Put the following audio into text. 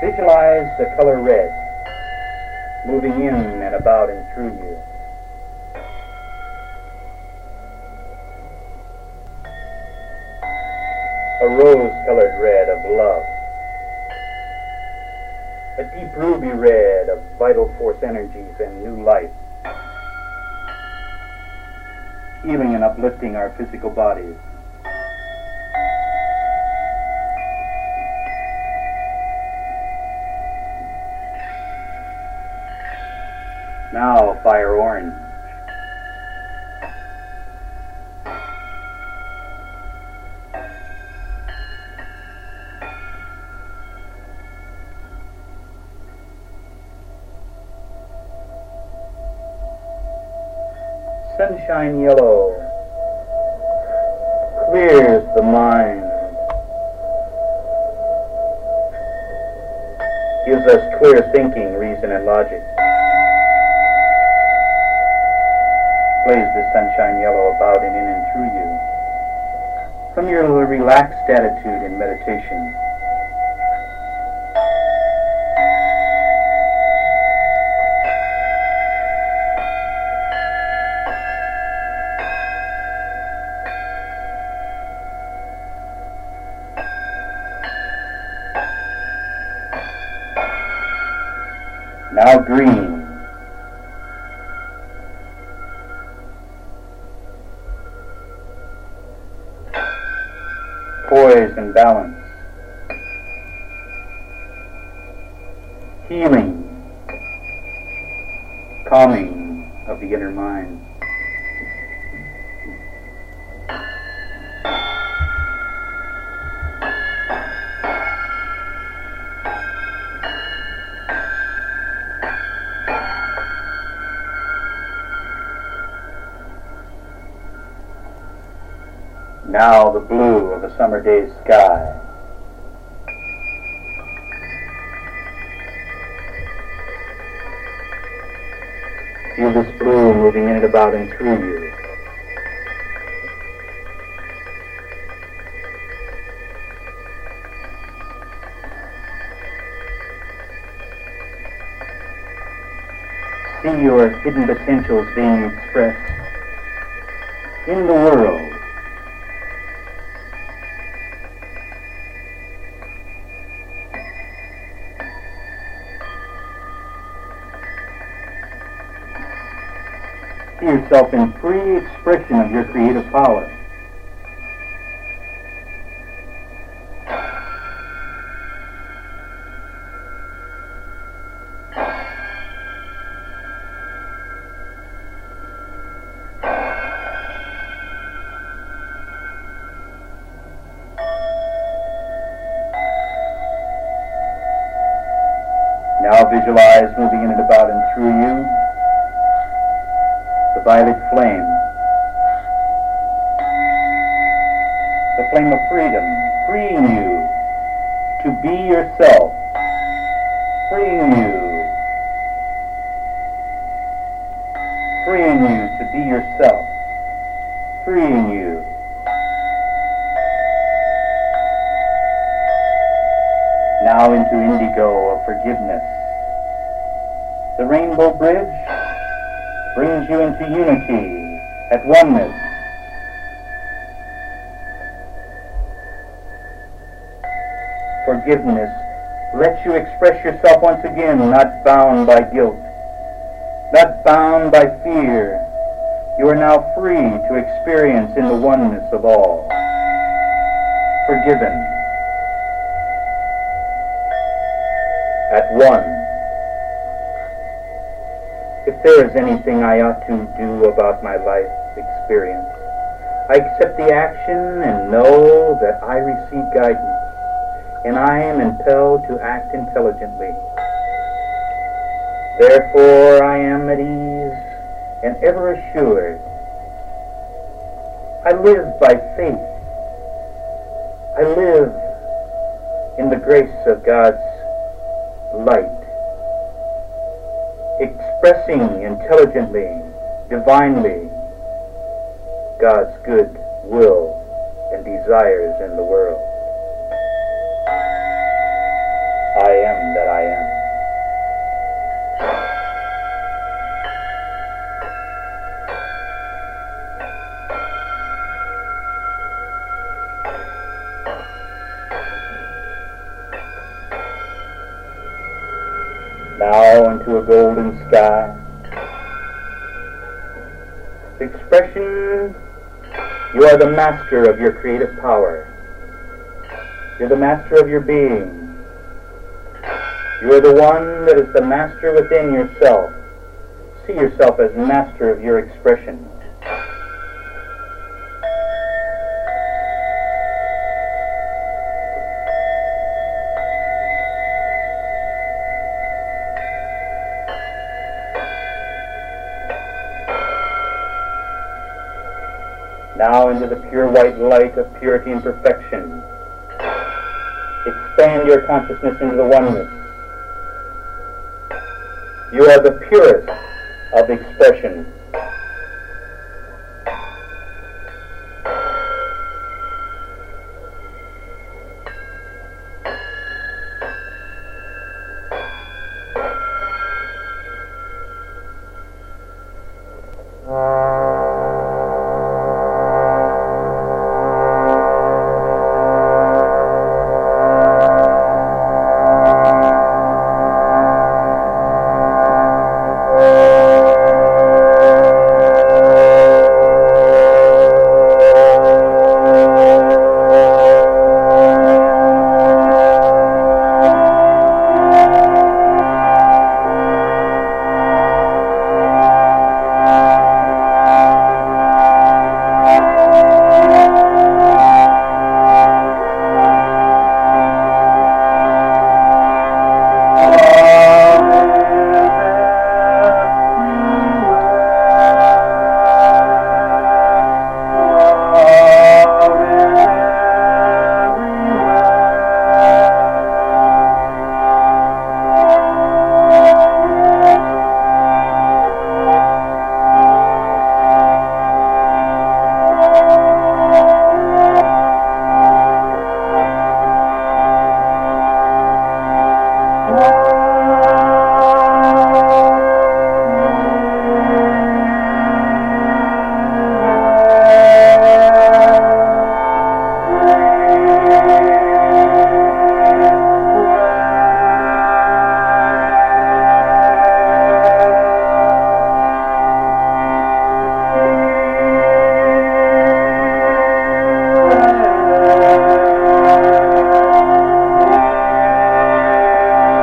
Visualize the color red moving in and about and through you. A rose-colored red of love. A deep ruby red of vital force energies and new life. Healing and uplifting our physical bodies. Now fire orange. Sunshine yellow clears the mind, gives us clear thinking, reason, and logic. Plays the sunshine yellow about and in and through you from your relaxed attitude in meditation. Now green. Poise and balance. Healing. Calming of the inner mind. Now the blue of a summer day's sky. Feel this blue moving in and about and through you. See your hidden potentials being expressed in the world. See yourself in free expression of your creative power. Now visualize moving in and about and through you the violet flame. The flame of freedom, freeing you to be yourself, freeing you to be yourself, freeing you. Now into indigo of forgiveness. The rainbow bridge brings you into unity, at oneness. Forgiveness lets you express yourself once again, not bound by guilt, not bound by fear. You are now free to experience in the oneness of all. Forgiven. At one. If there is anything I ought to do about my life experience, I accept the action and know that I receive guidance, and I am impelled to act intelligently. Therefore I am at ease and ever assured. I live by faith. I live in the grace of God's light, expressing intelligently, divinely, God's good will and desires in the world. I am that. that I am. Now into a golden sky. Expression, you are the master of your creative power. You're the master of your being. You are the one that is the master within yourself. See yourself as master of your expression. Now into the pure white light of purity and perfection. Expand your consciousness into the oneness. You are the purest of expression. Oh.